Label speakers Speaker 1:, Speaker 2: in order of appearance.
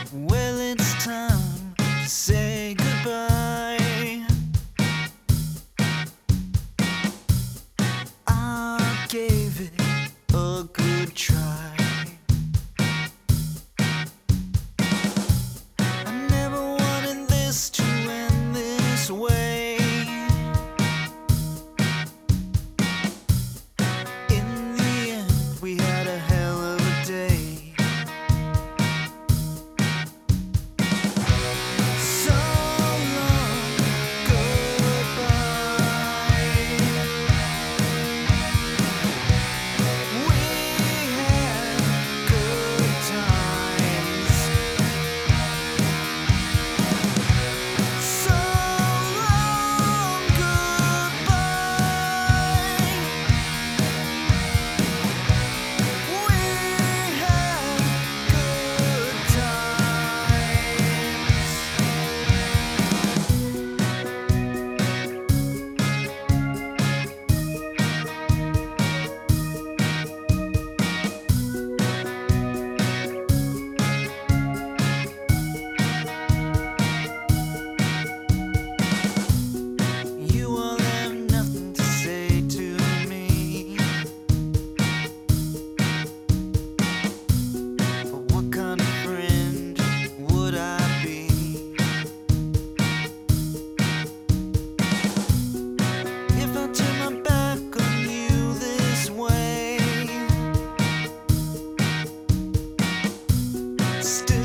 Speaker 1: Well, it's time to say goodbye. I gave it a good try. I never wanted this to end this way. In the end, we had a hell of a day. So long, goodbye. We had good times. So long, goodbye. We had good times. You all have nothing to say to me. But what kind of friend would I be? If I turn my back on you this way, still